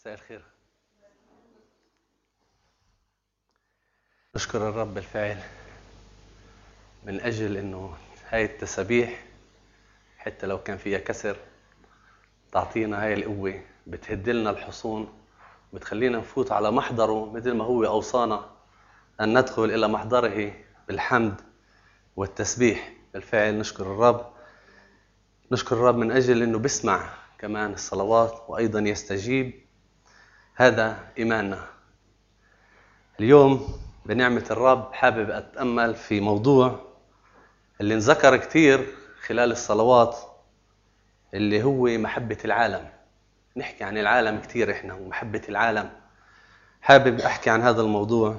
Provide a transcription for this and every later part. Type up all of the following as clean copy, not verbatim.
مساء الخير. نشكر الرب بالفعل من أجل أنه هاي التسابيح حتى لو كان فيها كسر تعطينا هاي القوة، بتهدلنا الحصون، بتخلينا نفوت على محضره مثل ما هو أوصانا أن ندخل إلى محضره بالحمد والتسبيح. بالفعل نشكر الرب من أجل أنه بسمع كمان الصلوات وأيضا يستجيب. هذا إيماننا. اليوم بنعمة الرب حابب أتأمل في موضوع اللي نذكر كتير خلال الصلوات، اللي هو محبة العالم. نحكي عن العالم كتير إحنا ومحبة العالم. حابب أحكي عن هذا الموضوع،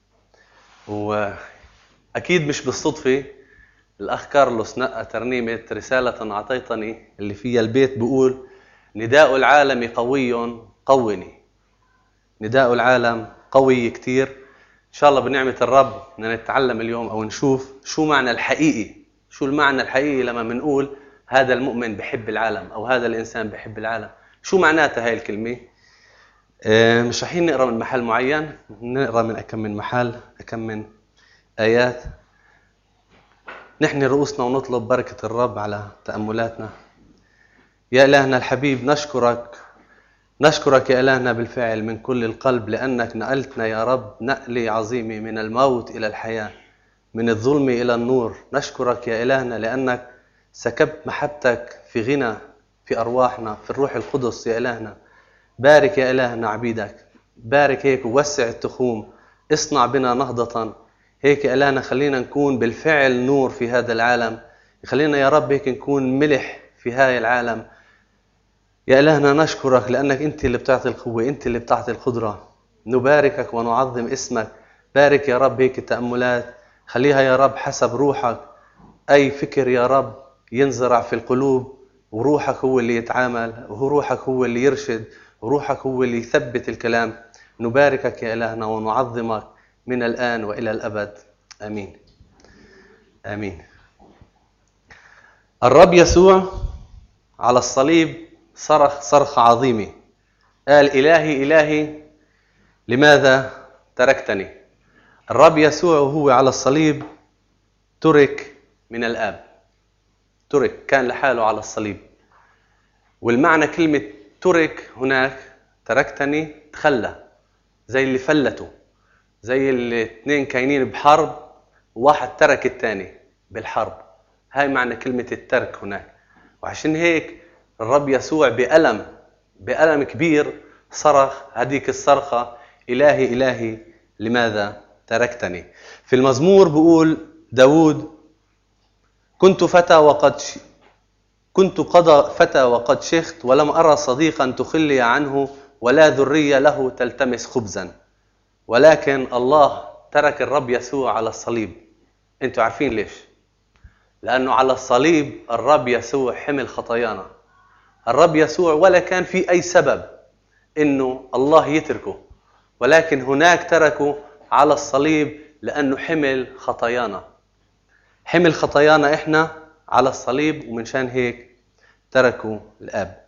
وأكيد مش بالصدفة الأخ كارلوس نقى ترنيمة رسالة أعطيتني اللي فيها البيت بيقول: نداء العالم قوي قوني. نداء العالم قوي كتير. إن شاء الله بنعمة الرب بدنا نتعلم اليوم أو نشوف شو معنى الحقيقي، شو المعنى الحقيقي لما منقول هذا المؤمن بحب العالم أو هذا الإنسان بحب العالم. شو معناتها هاي الكلمة؟ مش رايحين نقرأ من محل معين، نقرأ من أكم من محل، أكم من آيات. نحن رؤوسنا ونطلب بركة الرب على تأملاتنا. يا إلهنا الحبيب، نشكرك يا إلهنا بالفعل من كل القلب، لأنك نقلتنا يا رب نقلة عظيمة من الموت إلى الحياة، من الظلم إلى النور. نشكرك يا إلهنا لأنك سكبت محبتك في غنى في أرواحنا في الروح القدس. يا إلهنا بارك يا إلهنا عبيدك، بارك هيك ووسع التخوم، اصنع بنا نهضة هيك يا إلهنا. خلينا نكون بالفعل نور في هذا العالم، خلينا يا رب هيك نكون ملح في هذا العالم. يا إلهنا نشكرك لأنك أنت اللي بتعطي القوة، أنت اللي بتعطي القدرة. نباركك ونعظم اسمك. بارك يا رب هيك التأملات، خليها يا رب حسب روحك. أي فكر يا رب ينزرع في القلوب، وروحك هو اللي يتعامل، وروحك هو اللي يرشد، وروحك هو اللي يثبت الكلام. نباركك يا إلهنا ونعظمك من الآن وإلى الأبد. آمين آمين. الرب يسوع على الصليب صرخ صرخة عظيمة، قال: إلهي إلهي لماذا تركتني؟ الرب يسوع وهو على الصليب ترك من الآب، ترك، كان لحاله على الصليب. والمعنى كلمة ترك هناك، تركتني، تخلى، زي اللي فلتوا، زي اللي اثنين كاينين بحرب وواحد ترك الثاني بالحرب. هاي معنى كلمة الترك هناك. وعشان هيك الرب يسوع بألم كبير صرخ هذيك الصرخة: إلهي إلهي لماذا تركتني؟ في المزمور بيقول داود: كنت فتى وقد شخت، ولم أرى صديقا تخلي عنه، ولا ذرية له تلتمس خبزا. ولكن الله ترك الرب يسوع على الصليب. انتوا عارفين ليش؟ لأنه على الصليب الرب يسوع حمل خطايانا. الرب يسوع ولا كان في أي سبب إنه الله يتركه، ولكن هناك تركه على الصليب لأنه حمل خطايانا، حمل خطايانا إحنا على الصليب، ومنشان هيك تركوا الآب.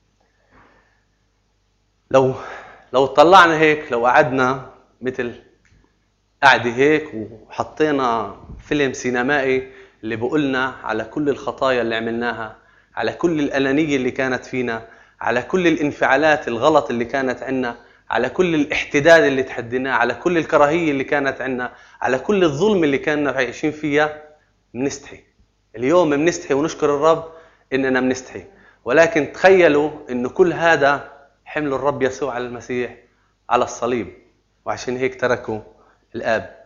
لو طلعنا هيك، لو قعدنا مثل قعدة هيك وحطينا فيلم سينمائي اللي بقولنا على كل الخطايا اللي عملناها، على كل الأنانية اللي كانت فينا، على كل الانفعالات الغلط اللي كانت عنا، على كل الاحتداد اللي تحديناه، على كل الكراهية اللي كانت عنا، على كل الظلم اللي كنا عايشين فيها، بنستحي. اليوم بنستحي ونشكر الرب إننا بنستحي. ولكن تخيلوا إنه كل هذا حمل الرب يسوع على المسيح على الصليب، وعشان هيك تركوا الآب.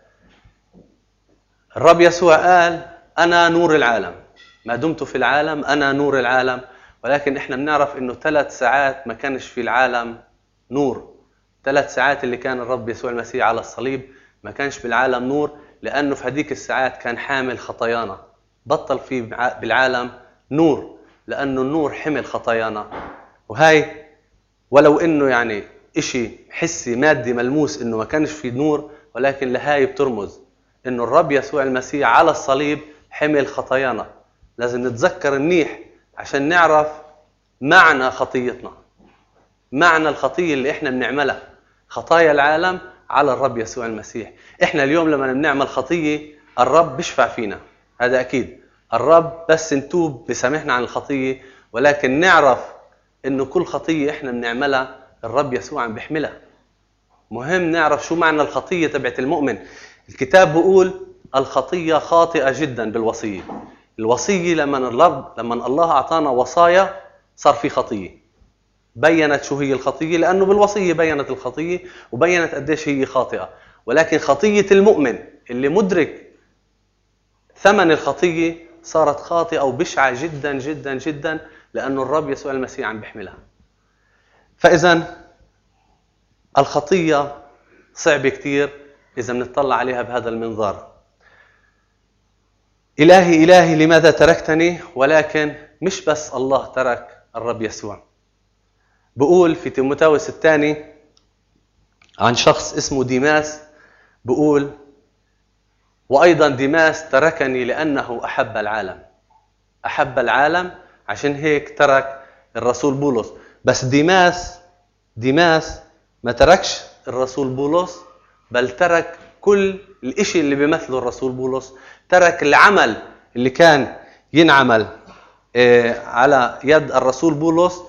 الرب يسوع قال: أنا نور العالم، ما دمت في العالم أنا نور العالم. ولكن إحنا بنعرف إنه 3 ساعات ما كانش في العالم نور. 3 ساعات اللي كان الرب يسوع المسيح على الصليب ما كانش بالعالم نور، لأنه في هذيك الساعات كان حامل خطايانا. بطل في بالعالم نور، لأنه النور حمل خطايانا. وهاي ولو إنه يعني إشي حسي مادي ملموس إنه ما كانش في نور، ولكن لهاي بترمز إنه الرب يسوع المسيح على الصليب حمل خطايانا. لازم نتذكر منيح عشان نعرف معنى خطيتنا. معنى الخطية اللي احنا بنعملها، خطايا العالم على الرب يسوع المسيح. احنا اليوم لما بنعمل خطية الرب بيشفع فينا، هذا اكيد. الرب بس نتوب بسامحنا عن الخطية، ولكن نعرف انه كل خطية احنا بنعملها الرب يسوع عم بيحملها. مهم نعرف شو معنى الخطية تبعت المؤمن. الكتاب بيقول الخطية خاطئة جدا بالوصية. الوصية لما الله أعطانا وصايا صار في خطية، بيّنت شو هي الخطية، لأنه بالوصية بيّنت الخطية وبيّنت قديش هي خاطئة. ولكن خطية المؤمن اللي مدرك ثمن الخطية صارت خاطئة وبشعة جدا جدا جدا، لأنه الرب يسوع المسيح عم بيحملها. فإذا الخطية صعبة كتير إذا بنطلع عليها بهذا المنظار. إلهي إلهي لماذا تركتني؟ ولكن مش بس الله ترك الرب يسوع. بقول في تيموثاوس الثاني عن شخص اسمه ديماس، بقول وأيضا ديماس تركني لأنه أحب العالم. أحب العالم، عشان هيك ترك الرسول بولس. بس ديماس ما تركش الرسول بولس، بل ترك كل الاشي اللي بيمثله الرسول بولس. ترك العمل اللي كان ينعمل على يد الرسول بولس.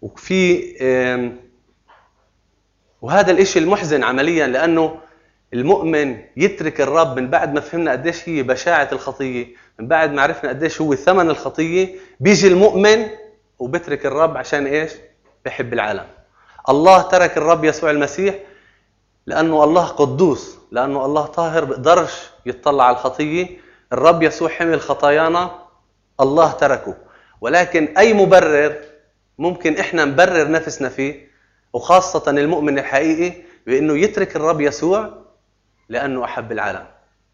وهذا الاشي المحزن عمليا، لأنه المؤمن يترك الرب من بعد ما فهمنا قديش هي بشاعة الخطية، من بعد ما عرفنا قديش هو ثمن الخطية، بيجي المؤمن وبترك الرب عشان ايش؟ بحب العالم. الله ترك الرب يسوع المسيح لأنه الله قدوس، لأنه الله طاهر، بقدرش يتطلع على الخطية. الرب يسوع حمل خطايانا، الله تركه. ولكن أي مبرر ممكن إحنا نبرر نفسنا فيه، وخاصة المؤمن الحقيقي، بأنه يترك الرب يسوع لأنه أحب العالم.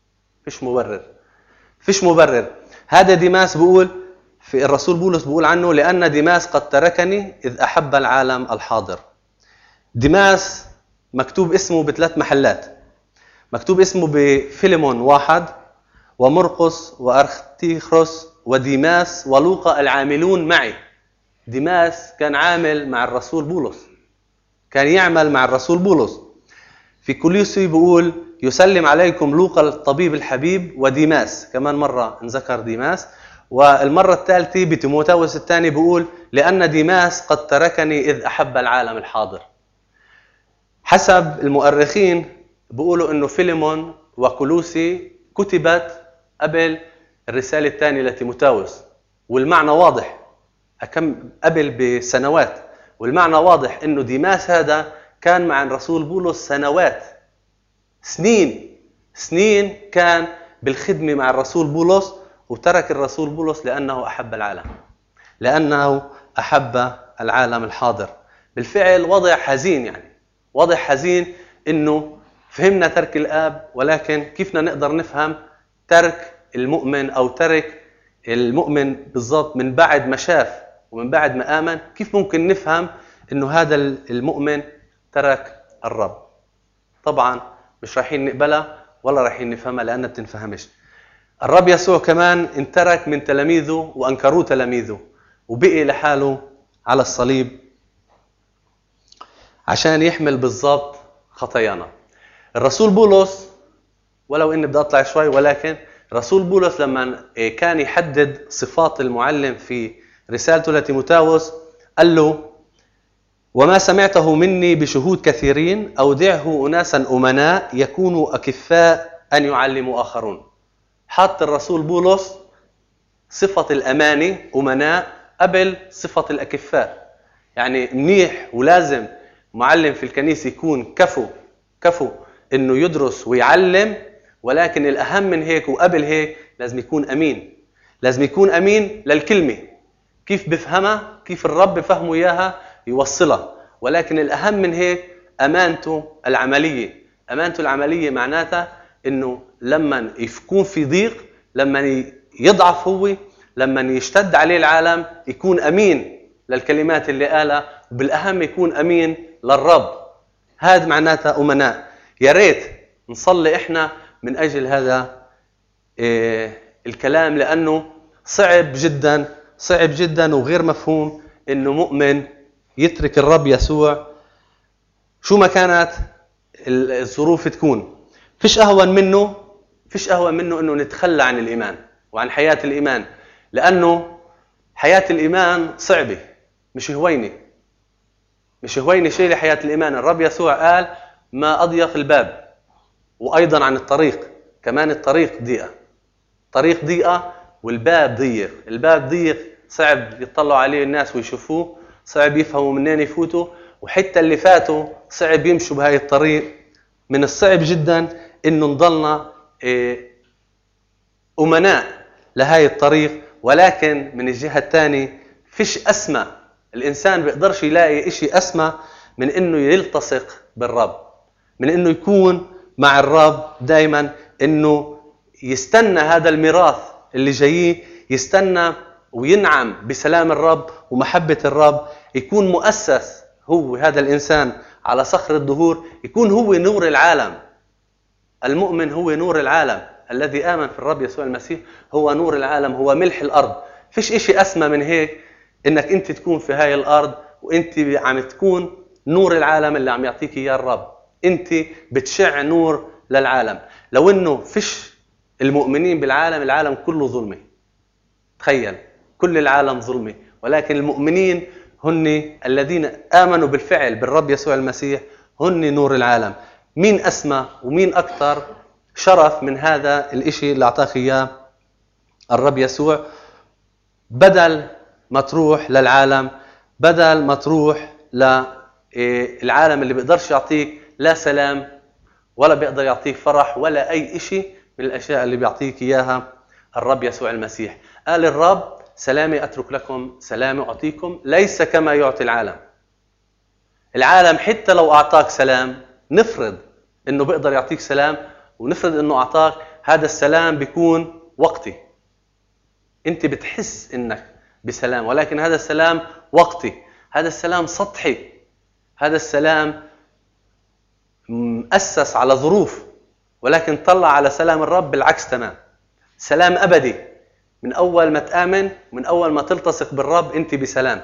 فيش مبرر. هذا ديماس بيقول، في الرسول بولس بيقول عنه لأن ديماس قد تركني إذ أحب العالم الحاضر. ديماس مكتوب اسمه بثلاث محلات. مكتوب اسمه بفيليمون 1 ومرقس وأرختيخروس وديماس ولوقا العاملون معي. ديماس كان عامل مع الرسول بولس، كان يعمل مع الرسول بولس. في كولوسي بيقول يسلم عليكم لوقا الطبيب الحبيب وديماس، كمان مرة نذكر ديماس. والمرة الثالثة بتيموثاوس الثاني بيقول لأن ديماس قد تركني إذ أحب العالم الحاضر. حسب المؤرخين بيقولوا إنه فيليمون وكولوسي كتبت قبل الرسالة الثانية لتيموثاوس، والمعنى واضح، قبل بسنوات. والمعنى واضح إنه ديماس هذا كان مع الرسول بولس سنوات، سنين كان بالخدمة مع الرسول بولس، وترك الرسول بولس لأنه أحب العالم، لأنه أحب العالم الحاضر. بالفعل وضع حزين، يعني وضع حزين إنه فهمنا ترك الآب، ولكن كيفنا نقدر نفهم ترك المؤمن أو ترك المؤمن بالضبط من بعد ما شاف ومن بعد ما آمن؟ كيف ممكن نفهم إنه هذا المؤمن ترك الرب؟ طبعا مش رايحين نقبلها ولا رايحين نفهمها، لأنها بتنفهمش. الرب يسوع كمان انترك من تلاميذه وأنكروه تلاميذه، وبقي لحاله على الصليب عشان يحمل بالضبط خطايانا. الرسول بولس، ولو إني بدي أطلع شوي، ولكن الرسول بولس لما كان يحدد صفات المعلم في رسالته لتيموثاوس قال له وما سمعته مني بشهود كثيرين أودعه أناسا أمناء يكونوا أكفاء أن يعلموا آخرون. حط الرسول بولس صفة الأمانة أمناء قبل صفة الأكفاء. يعني منيح ولازم معلم في الكنيسة يكون كفو إنه يدرس ويعلم، ولكن الأهم من هيك وقبل هيك لازم يكون أمين. لازم يكون أمين للكلمة، كيف بفهمها، كيف الرب بفهمه إياها يوصلها. ولكن الأهم من هيك أمانته العملية. أمانته العملية معناتها إنه لما يكون في ضيق، لما يضعف هو، لما يشتد عليه العالم، يكون أمين للكلمات اللي قالها، وبالأهم يكون أمين للرب. هذا معناتها أمناء. يا ريت نصلي إحنا من أجل هذا الكلام، لأنه صعب جدا وغير مفهوم إنه مؤمن يترك الرب يسوع شو ما كانت الظروف تكون. فيش أهون منه أنه نتخلى عن الإيمان وعن حياة الإيمان، لأنه حياة الإيمان صعبة، مش هوينة شيء لحياة الإيمان. الرب يسوع قال ما أضيق الباب، وأيضا عن الطريق كمان، الطريق ضيقة والباب ضيق. الباب ضيق، صعب يطلعوا عليه الناس ويشوفوه، صعب يفهموا منين يفوتوا، وحتى اللي فاتوا صعب يمشوا بهاي الطريق. من الصعب جدا إنه نضلنا أمناء لهاي الطريق. ولكن من الجهة الثانية فيش أسمى، الإنسان بيقدرش يلاقي إشي أسمى من إنه يلتصق بالرب، من إنه يكون مع الرب دايما، إنه يستنى هذا الميراث اللي جايه، يستنى وينعم بسلام الرب ومحبة الرب، يكون مؤسس هو هذا الإنسان على صخر الدهور، يكون هو نور العالم. المؤمن هو نور العالم، الذي آمن في الرب يسوع المسيح هو نور العالم، هو ملح الأرض. فيش إشي أسمى من هيك، إنك أنت تكون في هاي الأرض وأنت عم تكون نور العالم اللي عم يعطيك إياه الرب. أنت بتشع نور للعالم. لو إنه فيش المؤمنين بالعالم، العالم كله ظلمي. تخيل، كل العالم ظلمي، ولكن المؤمنين هن الذين آمنوا بالفعل بالرب يسوع المسيح، هن نور العالم. مين أسمى ومين أكثر شرف من هذا الإشي اللي أعطاك إياه الرب يسوع؟ بدل ما تروح للعالم، بدل ما تروح للعالم اللي بيقدرش يعطيك لا سلام ولا بيقدر يعطيك فرح ولا أي إشي من الأشياء اللي بيعطيك إياها الرب يسوع المسيح. قال الرب سلامي أترك لكم، سلامي أعطيكم، ليس كما يعطي العالم. العالم حتى لو أعطاك سلام، نفرض إنه بيقدر يعطيك سلام ونفرض إنه أعطاك، هذا السلام بيكون وقتي، أنت بتحس إنك بسلام، ولكن هذا السلام وقتي، هذا السلام سطحي، هذا السلام مؤسس على ظروف. ولكن طلع على سلام الرب بالعكس تمام، سلام أبدي. من أول ما تآمن، من أول ما تلتصق بالرب أنت بسلام،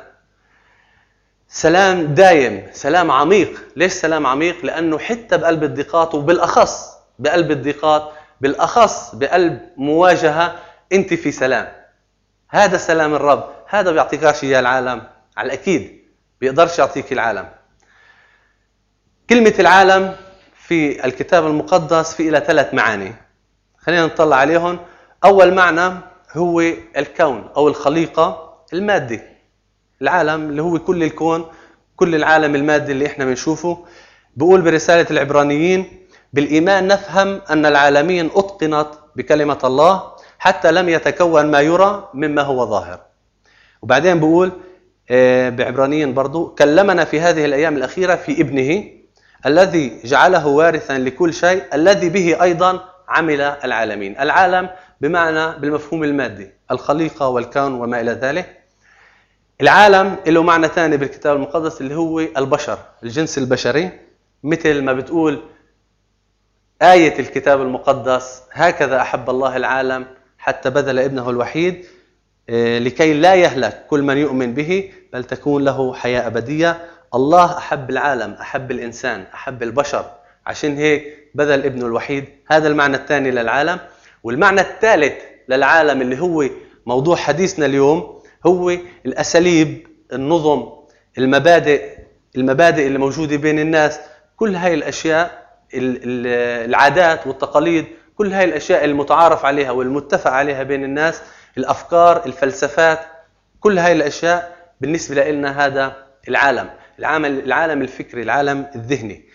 سلام دايم، سلام عميق. ليش سلام عميق؟ لأنه حتى بقلب الضيقات، وبالأخص بقلب الضيقات، بالأخص بقلب مواجهة، أنت في سلام. هذا سلام الرب، هذا بيعطيكاش إياه العالم، على الأكيد بيقدرش يعطيك العالم. كلمة العالم في الكتاب المقدس في إلى 3 معاني، خلينا نطلع عليهم. أول معنى هو الكون أو الخليقة المادي، العالم اللي هو كل الكون، كل العالم المادي اللي احنا بنشوفه. بيقول برسالة العبرانيين بالإيمان نفهم أن العالمين أتقنت بكلمة الله حتى لم يتكون ما يرى مما هو ظاهر. وبعدين بيقول بعبرانيين برضو كلمنا في هذه الأيام الأخيرة في ابنه الذي جعله وارثا لكل شيء الذي به أيضا عمل العالمين. العالم بمعنى بالمفهوم المادي، الخليقة والكون وما إلى ذلك. العالم له معنى ثاني بالكتاب المقدس اللي هو البشر، الجنس البشري، مثل ما بتقول آية الكتاب المقدس هكذا أحب الله العالم حتى بذل ابنه الوحيد لكي لا يهلك كل من يؤمن به بل تكون له حياة أبدية. الله أحب العالم، أحب الإنسان، أحب البشر، عشان هيك بذل ابنه الوحيد. هذا المعنى الثاني للعالم. والمعنى الثالث للعالم اللي هو موضوع حديثنا اليوم هو الأساليب، النظم، المبادئ اللي موجودة بين الناس. كل هاي الأشياء، العادات والتقاليد، كل هاي الأشياء المتعارف عليها والمتفق عليها بين الناس، الأفكار، الفلسفات، كل هاي الأشياء بالنسبة لنا هذا العالم الفكري، العالم الذهني.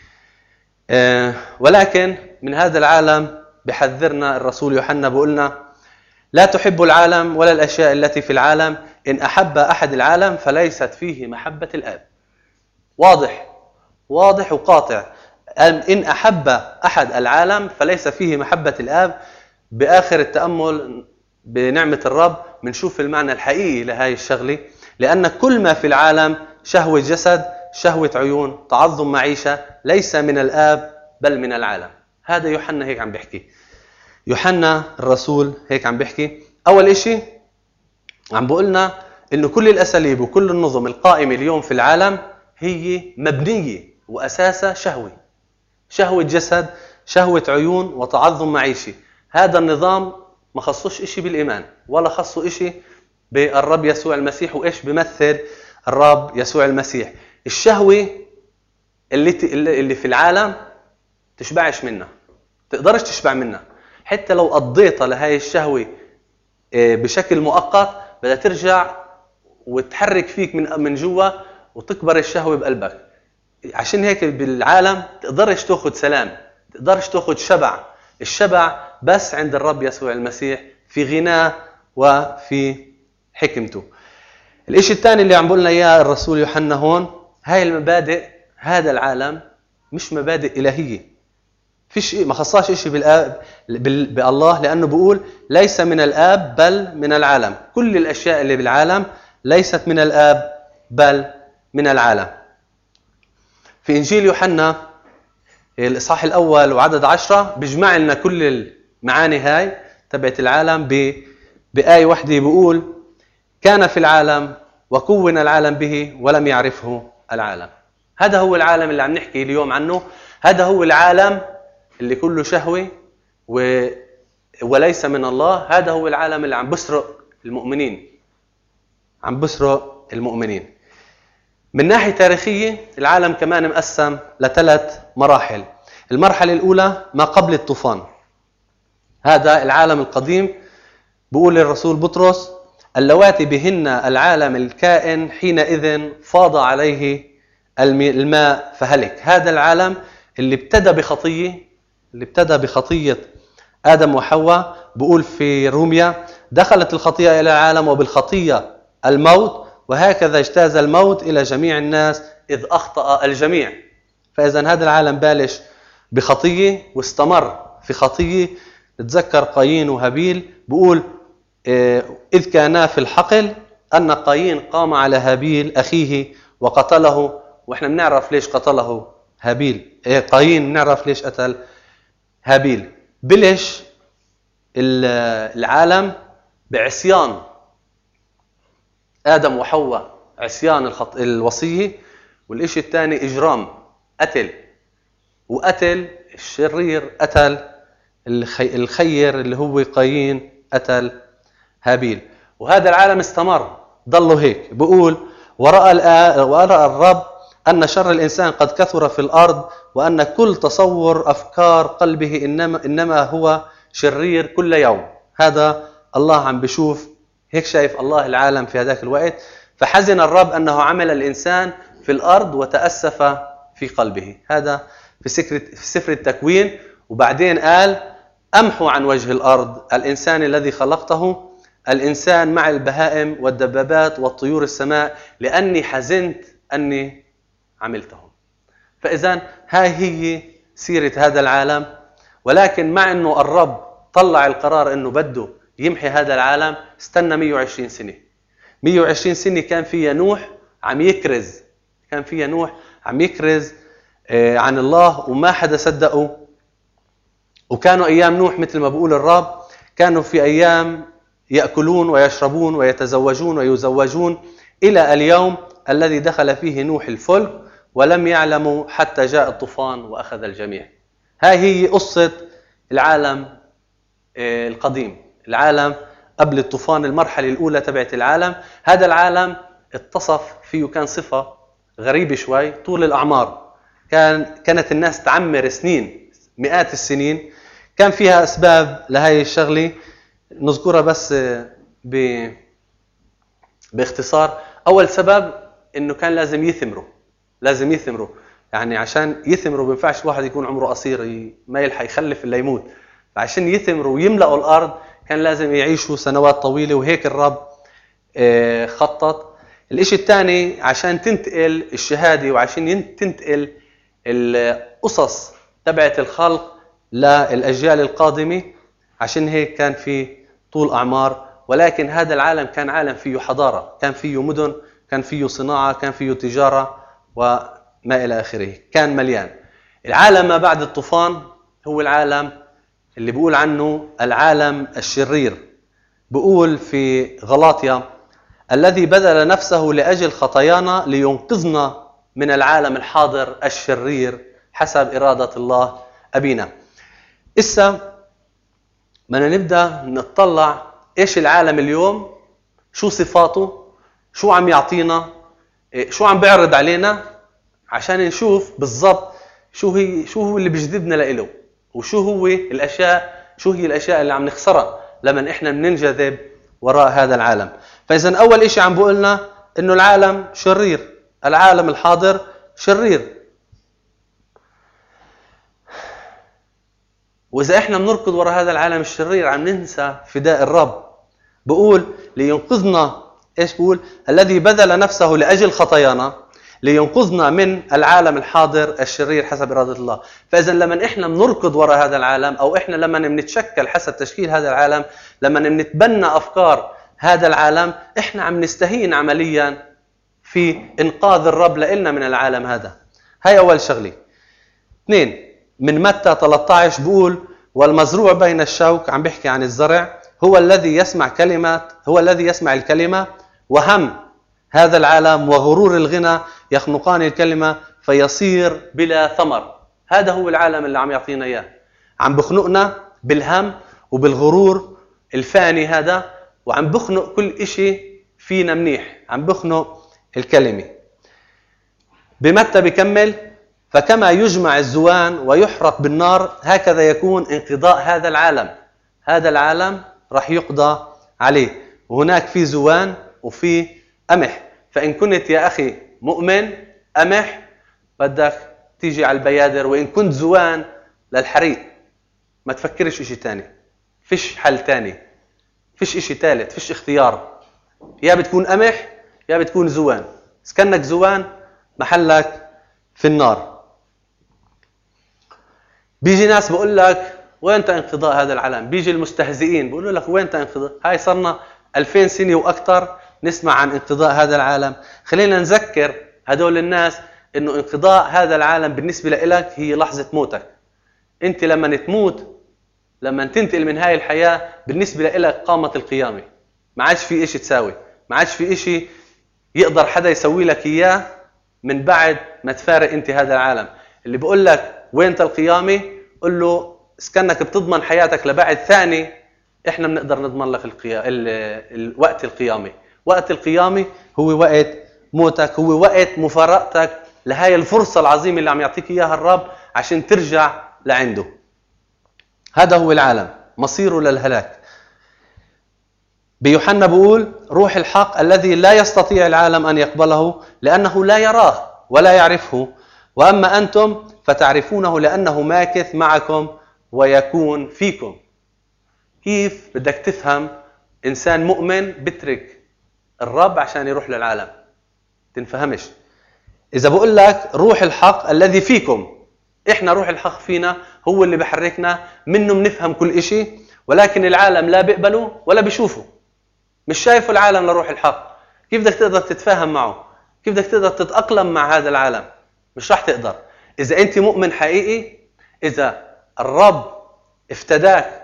ولكن من هذا العالم بحذرنا الرسول يوحنا، بقولنا لا تحب العالم ولا الأشياء التي في العالم، إن أحب أحد العالم فليست فيه محبة الآب. واضح وقاطع. إن أحب أحد العالم فليس فيه محبة الآب. بآخر التأمل بنعمة الرب بنشوف المعنى الحقيقي لهاي الشغلة، لأن كل ما في العالم شهوة جسد، شهوة عيون، تعظم معيشة، ليس من الآب بل من العالم. هذا يوحنا هيك عم بيحكي، يوحنا الرسول هيك عم بيحكي. أول إشي عم بقولنا إنه كل الأساليب وكل النظم القائمة اليوم في العالم هي مبنية وأساسها شهوة جسد، شهوة عيون، وتعظم معيشي. هذا النظام ما خصوش إشي بالإيمان ولا خصه إشي بالرب يسوع المسيح. وإيش بيمثل الرب يسوع المسيح؟ الشهوة اللي في العالم تشبعش منها، تقدرش تشبع منها. حتى لو قضيتها لهاي الشهوة بشكل مؤقت بدها ترجع وتحرك فيك من جوا وتكبر الشهوة بقلبك. عشان هيك بالعالم تقدرش تاخد سلام، تقدرش تاخد شبع. الشبع بس عند الرب يسوع المسيح في غناه وفي حكمته. الاشي الثاني اللي عم بقولنا اياه الرسول يوحنا هون، هاي المبادئ هذا العالم مش مبادئ إلهية. فيش ما خصاش إشي بالآب بالله، لأنه بيقول ليس من الآب بل من العالم. كل الأشياء اللي بالعالم ليست من الآب بل من العالم. في إنجيل يوحنا الإصحاح الأول وعدد 10 بيجمع لنا كل المعاني هاي تبعت العالم بآية واحدة. بيقول كان في العالم وكون العالم به ولم يعرفه العالم. هذا هو العالم اللي عم نحكي اليوم عنه. هذا هو العالم اللي كله شهوة وليس من الله. هذا هو العالم اللي عم بسرق المؤمنين. من ناحية تاريخية العالم كمان مقسم لثلاث مراحل. المرحلة الأولى ما قبل الطوفان، هذا العالم القديم. بيقول الرسول بطرس اللواتي بهن العالم الكائن حينئذ فاض عليه الماء فهلك. هذا العالم اللي ابتدى بخطية آدم وحواء. بقول في روميا دخلت الخطيئة إلى العالم وبالخطية الموت، وهكذا اجتاز الموت إلى جميع الناس إذ أخطأ الجميع. فإذا هذا العالم بالش بخطية واستمر في خطية. نتذكر قايين وهابيل. بقول إذ كانا في الحقل أن قايين قام على هابيل أخيه وقتله. وإحنا بنعرف ليش قتله قايين، بنعرف ليش قتل هابيل. بلش العالم بعصيان آدم وحواء، عصيان الوصية. والإشي الثاني إجرام، قتل الشرير، قتل الخير اللي هو قايين، قتل هابيل. وهذا العالم استمر ضلوا هيك. بقول ورأى الرب أن شر الإنسان قد كثر في الأرض وأن كل تصور أفكار قلبه إنما هو شرير كل يوم. هذا الله عم بشوف هيك، شايف الله العالم في هذاك الوقت. فحزن الرب أنه عمل الإنسان في الأرض وتأسف في قلبه. هذا في سفر التكوين. وبعدين قال أمحو عن وجه الأرض الإنسان الذي خلقته، الإنسان مع البهائم والدبابات والطيور السماء، لأني حزنت أني عملتهم. فإذن هاي هي سيرة هذا العالم. ولكن مع أنه الرب طلع القرار أنه بده يمحي هذا العالم، استنى 120 سنة. 120 سنة كان فيها نوح عم يكرز عن الله وما حدا صدقه. وكانوا أيام نوح مثل ما بقول الرب، كانوا في أيام يأكلون ويشربون ويتزوجون ويزوجون إلى اليوم الذي دخل فيه نوح الفلك ولم يعلموا حتى جاء الطوفان وأخذ الجميع. هاي هي قصة العالم القديم، العالم قبل الطوفان، المرحلة الأولى تبعت العالم. هذا العالم اتصف فيه كان صفة غريبة شوي، طول الأعمار. كانت الناس تعمر سنين، مئات السنين. كان فيها أسباب لهاي الشغلة نذكرها بس باختصار. أول سبب إنه كان لازم يثمروا. يعني عشان يثمروا بينفعش الواحد يكون عمره قصير ما يلحق يخلف إلا يموت. فعشان يثمروا ويملأوا الأرض كان لازم يعيشوا سنوات طويلة، وهيك الرب خطط. الإشي الثاني عشان تنتقل الشهادة وعشان تنتقل القصص تبعت الخلق للأجيال القادمة. عشان هيك كان في طول أعمار. ولكن هذا العالم كان عالم فيه حضارة، كان فيه مدن، كان فيه صناعة، كان فيه تجارة وما إلى آخره. كان مليان. العالم ما بعد الطوفان هو العالم اللي بقول عنه العالم الشرير. بقول في غلاطيا الذي بذل نفسه لأجل خطايانا لينقذنا من العالم الحاضر الشرير حسب إرادة الله أبينا. إسا بدنا نبدأ نطلع إيش العالم اليوم، شو صفاته، شو عم يعطينا، شو عم بيعرض علينا، عشان نشوف بالضبط شو هو اللي بيجذبنا لإله، وشو هي الأشياء اللي عم نخسرها لما إحنا بننجذب وراء هذا العالم. فإذا أول إشي عم بقولنا إنه العالم شرير، العالم الحاضر شرير. وإذا إحنا بنركض وراء هذا العالم الشرير عم ننسى فداء الرب. بقول لينقذنا، إيش بقول؟ الذي بذل نفسه لأجل خطايانا لينقذنا من العالم الحاضر الشرير حسب إرادة الله. فإذا لما إحنا بنركض وراء هذا العالم، أو إحنا لما بنتشكل حسب تشكيل هذا العالم، لما بنتبنى أفكار هذا العالم، إحنا عم نستهين عمليا في إنقاذ الرب لإلنا من العالم هذا. هاي أول شغلة. 2 من متى 13 بقول والمزروع بين الشوك، عم بيحكي عن الزرع، هو الذي يسمع الكلمة وهم هذا العالم وغرور الغنى يخنقان الكلمة فيصير بلا ثمر. هذا هو العالم اللي عم يعطينا إياه، عم بخنقنا بالهم وبالغرور الفاني هذا، وعم بخنق كل إشي فينا منيح، عم بخنق الكلمة. بمتى بكمل فكما يجمع الزوان ويحرق بالنار هكذا يكون انقضاء هذا العالم. هذا العالم راح يقضى عليه، وهناك في زوان وفي قمح. فإن كنت يا أخي مؤمن قمح بدك تيجي على البيادر، وإن كنت زوان للحريق. ما تفكرش إشي تاني، فيش حل تاني، فيش إشي ثالث، فيش اختيار. يا بتكون قمح يا بتكون زوان. سكنك زوان محلك في النار. بيجي ناس بقول لك وين انقضاء هذا العالم؟ بيجي المستهزئين بيقولوا لك وين انقضاء؟ هاي صرنا 2000 سنة وأكثر نسمع عن انقضاء هذا العالم. خلينا نذكر هدول الناس إنه انقضاء هذا العالم بالنسبة لك هي لحظة موتك. أنت لما تموت، لما تنتقل من هاي الحياة، بالنسبة لك قامت القيامة. ما عادش في إشي تساوي، ما عادش في إشي يقدر حدا يسوي لك إياه من بعد ما تفارق أنت هذا العالم. اللي بقول لك وين القيامة، قل له اسكنك بتضمن حياتك لبعد ثاني، احنا بنقدر نضمن لك وقت القيامة. وقت القيامة هو وقت موتك، هو وقت مفارقتك لهاي الفرصة العظيمة اللي عم يعطيك إياها الرب عشان ترجع لعنده. هذا هو العالم، مصيره للهلاك. بيوحنا بقول روح الحق الذي لا يستطيع العالم أن يقبله لأنه لا يراه ولا يعرفه، وأما أنتم فتعرفونه لأنه ماكث معكم ويكون فيكم. كيف بدك تفهم إنسان مؤمن بترك الرب عشان يروح للعالم؟ تنفهمش. إذا بقول لك روح الحق الذي فيكم، إحنا روح الحق فينا هو اللي بحركنا، منه بنفهم كل إشي، ولكن العالم لا بيقبله ولا بيشوفه، مش شايفه العالم لروح الحق. كيف بدك تقدر تتفاهم معه؟ كيف بدك تقدر تتأقلم مع هذا العالم؟ مش راح تقدر. إذا أنت مؤمن حقيقي، إذا الرب افتداك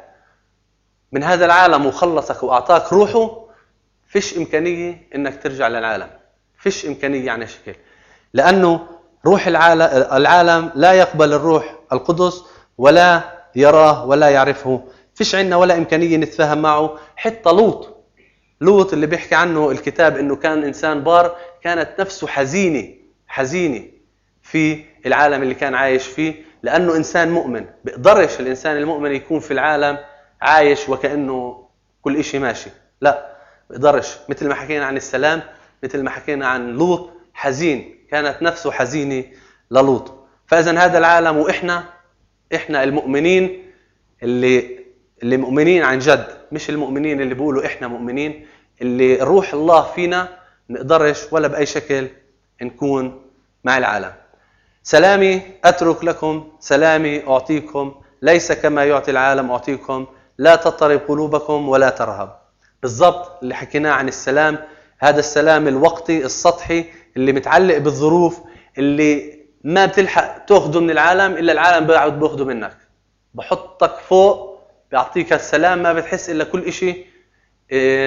من هذا العالم وخلصك وأعطاك روحه، فيش إمكانية إنك ترجع للعالم، فيش إمكانية عن شكل، لأنه روح العالم لا يقبل الروح القدس ولا يراه ولا يعرفه. فيش عنا ولا إمكانية نتفاهم معه. حتى لوط اللي بيحكي عنه الكتاب إنه كان إنسان بار، كانت نفسه حزينة في العالم اللي كان عايش فيه، لأنه إنسان مؤمن. بيقدرش الإنسان المؤمن يكون في العالم عايش وكأنه كل إشي ماشي، لا بيقدرش. مثل ما حكينا عن السلام، مثل ما حكينا عن لوط حزين، كانت نفسه حزينة للوط. فإذا هذا العالم، وإحنا المؤمنين اللي مؤمنين عن جد، مش المؤمنين اللي بيقولوا إحنا مؤمنين، اللي روح الله فينا، نقدرش ولا بأي شكل نكون مع العالم. سلامي أترك لكم، سلامي أعطيكم، ليس كما يعطي العالم أعطيكم، لا تضطرب قلوبكم ولا ترهب. بالضبط اللي حكيناه عن السلام، هذا السلام الوقتي السطحي اللي متعلق بالظروف، اللي ما بتلحق تأخذه من العالم إلا العالم بيقعد بيأخذه منك، بحطك فوق، بيعطيك السلام، ما بتحس إلا كل إشي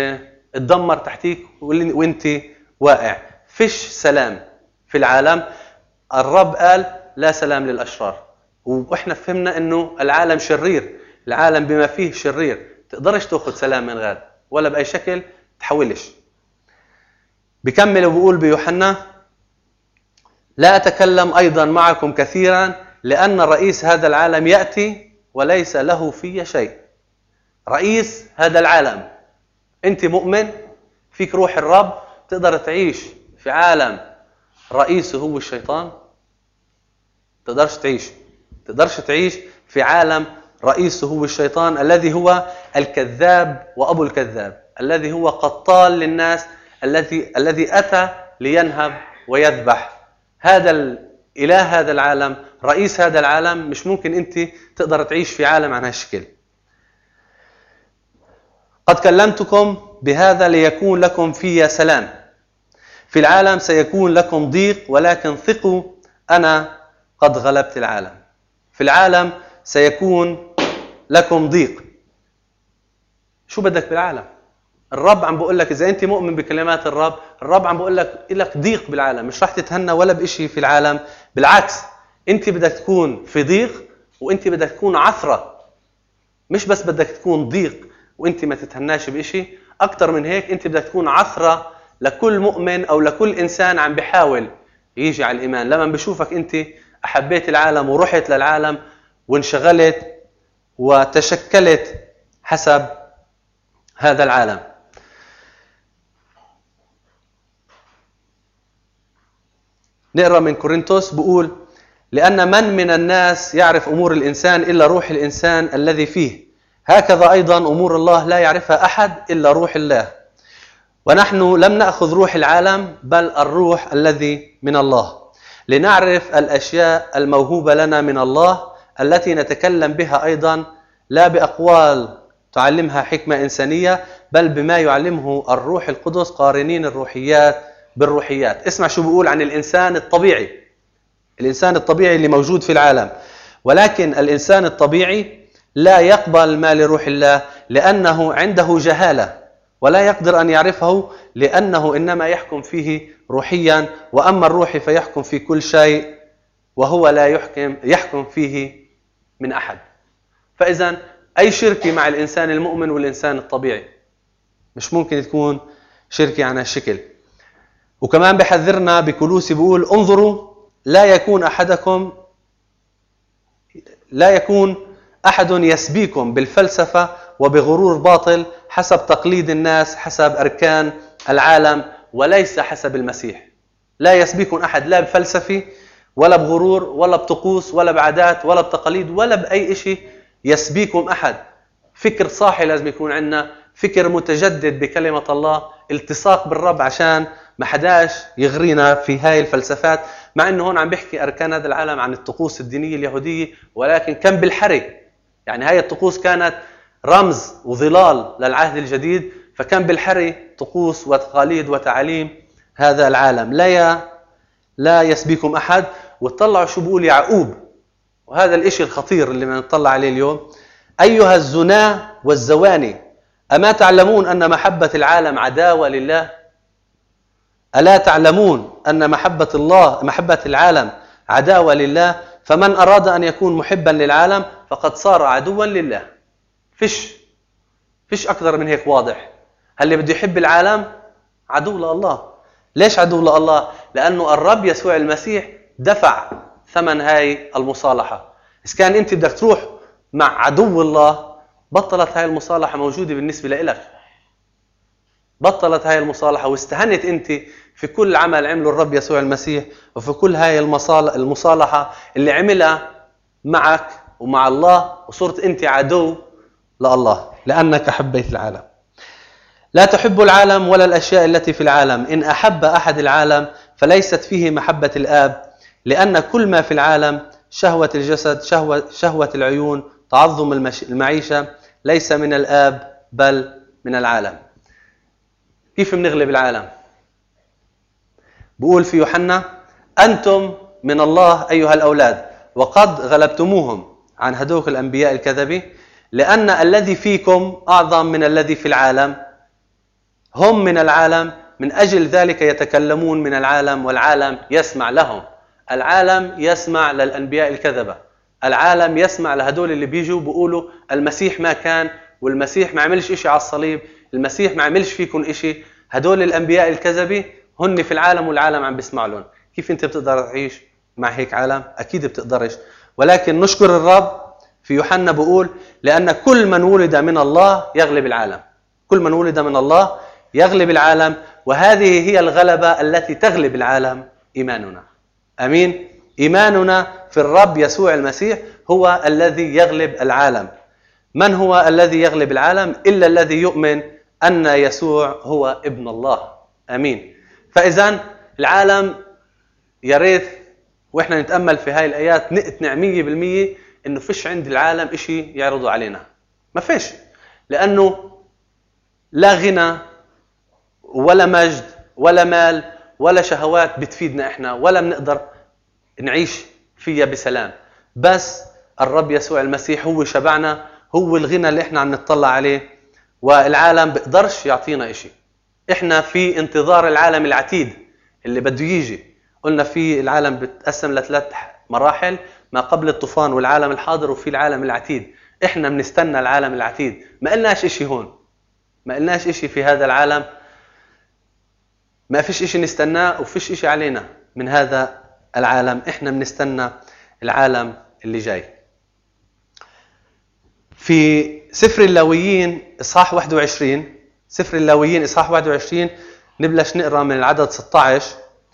اتدمر تحتيك وانت واقع. فيش سلام في العالم. الرب قال لا سلام للأشرار، وإحنا فهمنا إنه العالم شرير، العالم بما فيه شرير، تقدرش تأخذ سلام من غير ولا بأي شكل تحولش. بكمل وبقول بيوحنا لا أتكلم أيضا معكم كثيرا لأن رئيس هذا العالم يأتي وليس له في شيء. رئيس هذا العالم، أنت مؤمن فيك روح الرب، تقدر تعيش في عالم رئيسه هو الشيطان؟ تقدرش تعيش في عالم رئيسه هو الشيطان الذي هو الكذاب وأبو الكذاب، الذي هو قتال للناس، الذي أتى لينهب ويذبح. هذا الإله هذا العالم، رئيس هذا العالم. مش ممكن أنت تقدر تعيش في عالم عن هالشكل. قد كلمتكم بهذا ليكون لكم في سلام، في العالم سيكون لكم ضيق ولكن ثقوا أنا قد غلبت العالم. في العالم سيكون لكم ضيق. شو بدك بالعالم؟ الرب عم بقول لك إذا أنت مؤمن بكلمات الرب عم بقول لك ضيق بالعالم، مش راح تتهنى ولا بإشي في العالم، بالعكس أنت بدك تكون في ضيق وأنت بدك تكون عثرة. مش بس بدك تكون ضيق وأنت ما تتهناش بإشي، أكتر من هيك أنت بدك تكون عثرة لكل مؤمن أو لكل إنسان عم بيحاول يجي على الإيمان. لما بشوفك أنت أحبيت العالم ورحت للعالم وانشغلت وتشكلت حسب هذا العالم. نقرأ من كورنثوس بقول لأن من الناس يعرف أمور الإنسان إلا روح الإنسان الذي فيه، هكذا أيضا أمور الله لا يعرفها أحد إلا روح الله. ونحن لم نأخذ روح العالم بل الروح الذي من الله، لنعرف الأشياء الموهوبة لنا من الله التي نتكلم بها أيضا، لا بأقوال تعلمها حكمة إنسانية بل بما يعلمه الروح القدس، قارنين الروحيات بالروحيات. اسمع شو بيقول عن الإنسان الطبيعي، الإنسان الطبيعي اللي موجود في العالم. ولكن الإنسان الطبيعي لا يقبل ما لروح الله لأنه عنده جهالة ولا يقدر أن يعرفه لأنه إنما يحكم فيه روحيا، وأما الروح فيحكم في كل شيء وهو لا يحكم فيه من أحد. فإذا أي شركة مع الإنسان المؤمن والإنسان الطبيعي مش ممكن تكون شركة عن هالشكل. وكمان بحذرنا بكولوسي بيقول انظروا لا يكون أحد يسبيكم بالفلسفة وبغرور باطل حسب تقليد الناس، حسب أركان العالم وليس حسب المسيح. لا يسبيكم أحد لا بفلسفة ولا بغرور ولا بطقوس ولا بعادات ولا بتقاليد ولا بأي شيء يسبيكم أحد. فكر صاحي لازم يكون عندنا، فكر متجدد بكلمة الله، التصاق بالرب عشان ما حداش يغرينا في هاي الفلسفات. مع انه هون عم بيحكي اركان هذا العالم عن الطقوس الدينيه اليهوديه، ولكن كان بالحري. يعني هاي الطقوس كانت رمز وظلال للعهد الجديد، فكان بالحري طقوس وتقاليد وتعاليم هذا العالم. لا يسبيكم احد. وتطلعوا شو بيقول يعقوب، وهذا الاشي الخطير اللي بنطلع عليه اليوم: ايها الزنا والزواني اما تعلمون ان محبه العالم عداوه لله؟ ألا تعلمون أن محبة العالم عداوة لله؟ فمن أراد أن يكون محبا للعالم فقد صار عدوا لله. فيش أكثر من هيك واضح. اللي بده يحب العالم عدو لله. ليش عدو لله؟ لأنه الرب يسوع المسيح دفع ثمن هاي المصالحة. إذا كان أنت بدك تروح مع عدو الله، بطلت هاي المصالحة موجودة بالنسبة لإلك. بطلت هاي المصالحة واستهنت أنت في كل عمل عمله الرب يسوع المسيح، وفي كل هاي المصالحة اللي عملها معك ومع الله، وصرت أنت عدو لله لأنك حبيت العالم. لا تحب العالم ولا الأشياء التي في العالم. إن أحب أحد العالم فليست فيه محبة الآب، لأن كل ما في العالم شهوة الجسد، شهوة العيون، تعظم المعيشة ليس من الآب بل من العالم. كيف بنغلب العالم؟ بقول في يوحنا: أنتم من الله أيها الأولاد وقد غلبتموهم عن هدوك الأنبياء الكذبة، لأن الذي فيكم أعظم من الذي في العالم. هم من العالم، من أجل ذلك يتكلمون من العالم والعالم يسمع لهم. العالم يسمع للأنبياء الكذبة، العالم يسمع لهدول اللي بيجوا بيقولوا المسيح ما كان، والمسيح ما عملش إشي على الصليب، المسيح ما عملش فيكم إشي. هدول الأنبياء الكذبة هن في العالم والعالم عم بيسمع لهم. كيف أنت بتقدر تعيش مع هيك عالم؟ أكيد بتقدرش. ولكن نشكر الرب في يوحنا بيقول لأن كل من ولد من الله يغلب العالم. كل من ولد من الله يغلب العالم، وهذه هي الغلبة التي تغلب العالم، إيماننا. أمين. إيماننا في الرب يسوع المسيح هو الذي يغلب العالم. من هو الذي يغلب العالم؟ إلا الذي يؤمن أن يسوع هو ابن الله. أمين. فإذا العالم يا ريت وإحنا نتأمل في هاي الآيات نقتنع 100% إنه فيش عند العالم إشي يعرضوا علينا. ما فيش، لأنه لا غنى ولا مجد ولا مال ولا شهوات بتفيدنا إحنا، ولا بنقدر نعيش فيها بسلام. بس الرب يسوع المسيح هو شبعنا، هو الغنى اللي إحنا عم نطلع عليه، والعالم بقدرش يعطينا إشي. إحنا في انتظار العالم العتيد اللي بده يجي. قلنا في العالم بتقسم ل3 مراحل: ما قبل الطوفان والعالم الحاضر وفي العالم العتيد. إحنا بنستنى العالم العتيد. ما قلناش إشي هون، ما قلناش إشي في هذا العالم، ما فيش إشي نستناه وفيش إشي علينا من هذا العالم. إحنا بنستنى العالم اللي جاي. في سفر اللاويين إصحاح 21، سفر اللاويين إصحاح 21 نبلش نقرأ من العدد 16.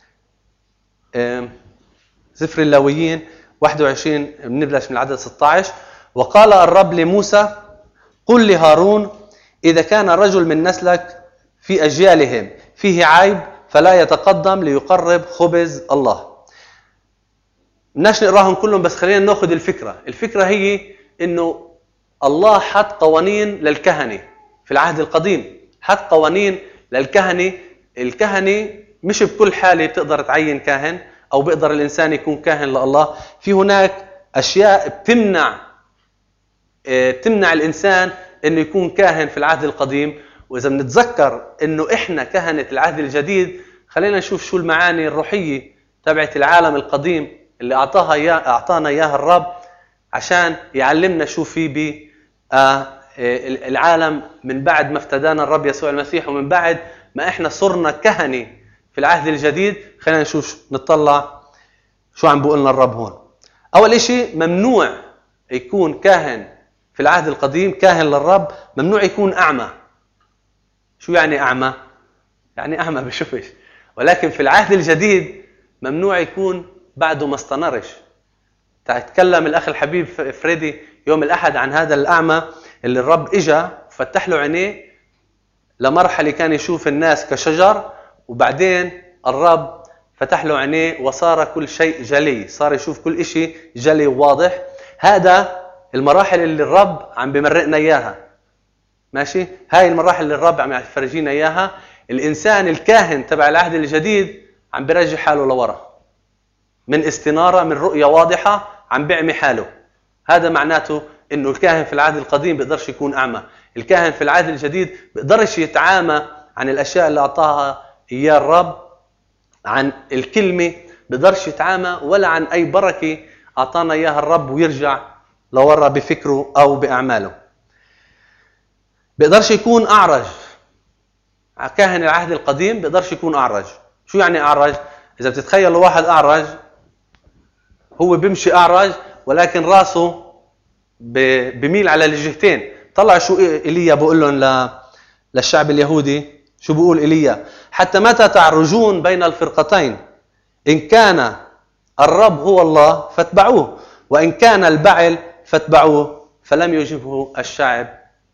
سفر اللاويين 21 نبلش من العدد 16. وقال الرب لموسى: قل لهارون إذا كان رجل من نسلك في أجيالهم فيه عيب فلا يتقدم ليقرب خبز الله. بدناش نقراهم كلهم، بس خلينا ناخذ الفكرة. الفكرة هي إنه الله حط قوانين للكهنة في العهد القديم، حط قوانين للكهنة. الكهنة مش بكل حالة بتقدر تعين كاهن أو بيقدر الإنسان يكون كاهن لله. في هناك أشياء بتمنع الإنسان إنه يكون كاهن في العهد القديم. وإذا بنتذكر إنه إحنا كهنة العهد الجديد، خلينا نشوف شو المعاني الروحية تبعت العالم القديم اللي أعطانا إياها الرب عشان يعلمنا شو في العالم من بعد ما افتدانا الرب يسوع المسيح، ومن بعد ما إحنا صرنا كهنة في العهد الجديد. خلينا نشوف نطلع شو عم بيقولنا الرب هون. أول إشي، ممنوع يكون كاهن في العهد القديم، كاهن للرب ممنوع يكون أعمى. شو يعني أعمى؟ يعني أعمى بشوفش. ولكن في العهد الجديد ممنوع يكون بعده ما استنرش. تكلم الأخ الحبيب فريدي يوم الأحد عن هذا الأعمى اللي الرب إجا وفتح له عينيه لمرحلة كان يشوف الناس كشجر، وبعدين الرب فتح له عينيه وصار كل شيء جلي، صار يشوف كل إشي جلي وواضح. هذا المراحل اللي الرب عم بمرقنا إياها. ماشي؟ هاي المراحل اللي الرب عم يفرجينا إياها. الإنسان الكاهن تبع العهد الجديد عم برجع حاله لورا من استنارة، من رؤية واضحة، عم بيعمي حاله. هذا معناته إنه الكاهن في العهد القديم بيقدرش يكون أعمى. الكاهن في العهد الجديد بيقدرش يتعامى عن الأشياء اللي أعطاها إياه الرب، عن الكلمة بيقدرش يتعامى، ولا عن أي بركة أعطانا إياها الرب ويرجع لورا بفكره أو بأعماله. بيقدرش يكون أعرج. كاهن العهد القديم بيقدرش يكون أعرج. شو يعني أعرج؟ إذا بتتخيل واحد أعرج، هو بيمشي أعرج ولكن راسه بميل على الجهتين. طلع شو إيليا بقول لهم للشعب اليهودي. شو بقول إيليا؟ حتى متى تعرجون بين الفرقتين؟ إن كان الرب هو الله فاتبعوه، وإن كان البعل فاتبعوه. فلم يجبه الشعب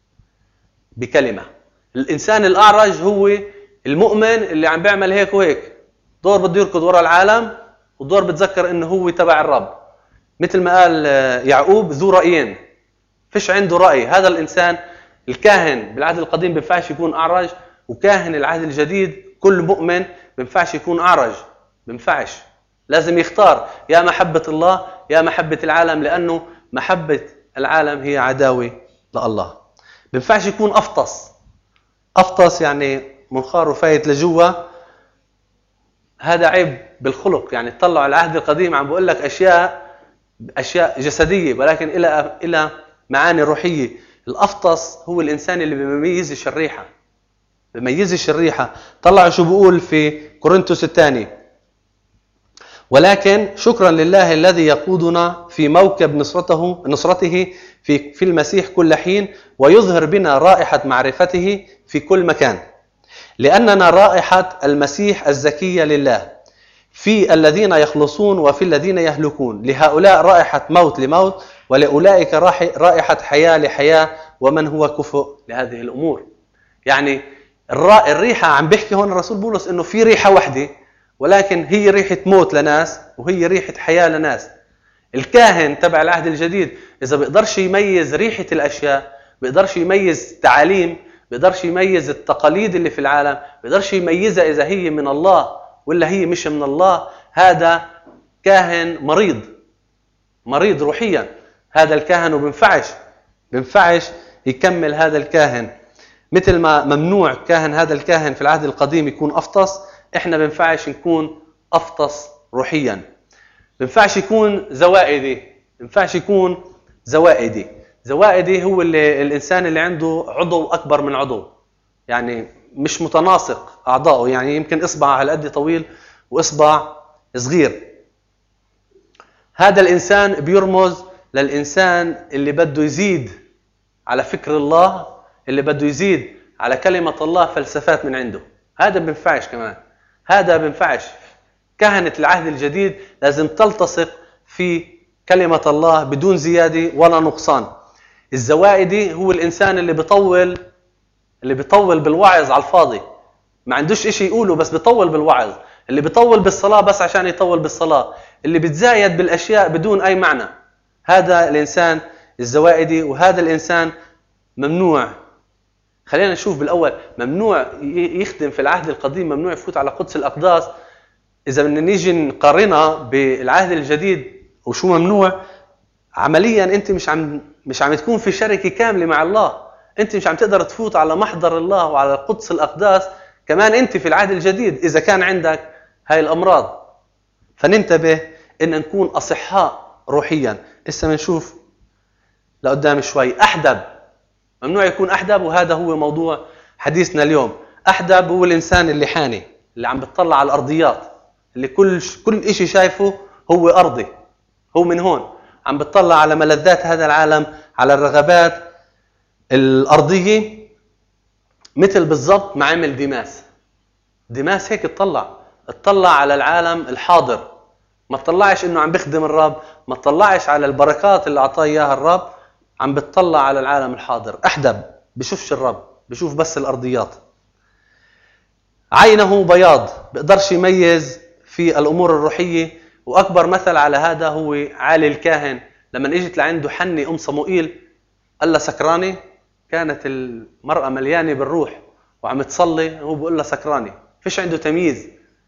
بكلمة. الإنسان الأعرج هو المؤمن اللي عم بيعمل هيك وهيك، دور بده يركض وراء العالم ودور بتذكر إنه هو تبع الرب. مثل ما قال يعقوب: ذو رأيين، فيش عنده رأي. هذا الإنسان الكاهن بالعهد القديم بينفعش يكون أعرج، وكاهن العهد الجديد كل مؤمن بينفعش يكون أعرج. بينفعش، لازم يختار يا محبة الله يا محبة العالم، لأنه محبة العالم هي عداوة لله. بينفعش يكون أفطس. أفطس يعني منخاره فايت لجوا. هذا عيب بالخلق. يعني تطلع العهد القديم عم بقول لك أشياء جسدية، ولكن إلى معاني روحية. الأفطس هو الإنسان اللي بيميزش الريحة. طلعوا شو بقول في كورنثوس الثاني: ولكن شكرا لله الذي يقودنا في موكب نصرته في المسيح كل حين، ويظهر بنا رائحة معرفته في كل مكان، لأننا رائحة المسيح الزكية لله في الذين يخلصون وفي الذين يهلكون. لهؤلاء رائحة موت لموت، ولأولئك رائحة حياة لحياة، ومن هو كفؤ لهذه الأمور. يعني الريحة عم بيحكي هون الرسول بولس إنه في ريحة واحدة، ولكن هي ريحة موت لناس وهي ريحة حياة لناس. الكاهن تبع العهد الجديد إذا بيقدرش يميز ريحة الأشياء، بيقدرش يميز تعاليم، بيقدرش يميز التقاليد اللي في العالم، بيقدرش يميزها إذا هي من الله ولا هي مش من الله، هذا كاهن مريض روحيا. هذا الكاهن وبنفعش يكمل هذا الكاهن. مثل ما ممنوع هذا الكاهن في العهد القديم يكون أفطس، إحنا بنفعش نكون أفطس روحيا. بنفعش يكون زوائدي هو الإنسان اللي عنده عضو أكبر من عضو، يعني مش متناسق أعضائه، يعني يمكن إصبع على قد طويل وإصبع صغير. هذا الإنسان بيرمز للإنسان اللي بده يزيد على فكر الله، اللي بده يزيد على كلمة الله فلسفات من عنده. هذا بنفعش كمان، هذا بنفعش. كهنة العهد الجديد لازم تلتصق في كلمة الله بدون زيادة ولا نقصان. الزوائدي هو الإنسان اللي بيطول بالوعظ على الفاضي، ما عندوش إشي يقوله بس بيطول بالوعظ، اللي بيطول بالصلاة بس عشان يطول بالصلاة، اللي بتزايد بالأشياء بدون أي معنى. هذا الإنسان الزوائدي، وهذا الإنسان ممنوع. خلينا نشوف بالأول، ممنوع يخدم في العهد القديم، ممنوع يفوت على قدس الأقداس. إذا بدنا نيجي نقارنها بالعهد الجديد وشو ممنوع، عمليا أنت مش عم تكون في شركة كاملة مع الله، أنت مش عم تقدر تفوت على محضر الله وعلى قدس الأقداس كمان أنت في العهد الجديد إذا كان عندك هاي الأمراض. فننتبه إن نكون أصحاء روحيا. إسا بنشوف لقدام شوي. أحدب، ممنوع يكون أحدب، وهذا هو موضوع حديثنا اليوم. أحدب هو الإنسان اللي حاني، اللي عم بتطلع على الأرضيات، اللي كل إشي شايفه هو أرضي، هو من هون عم بتطلع على ملذات هذا العالم، على الرغبات الأرضية. مثل بالضبط ما عمل ديماس هيك اطلع على العالم الحاضر، ما تطلعش إنه عم بخدم الرب، ما تطلعش على البركات اللي أعطاه إياها الرب، عم بتطلع على العالم الحاضر. أحدب، بشوفش الرب، بشوف بس الأرضيات. عينه بياض، بقدرش يميز في الأمور الروحية. وأكبر مثل على هذا هو عالي الكاهن، لما اجت لعنده حني أم صموئيل قال لها سكراني، كانت المرأة مليانة بالروح وعم تصلي، هو بيقول لها سكراني، فيش عنده تمييز.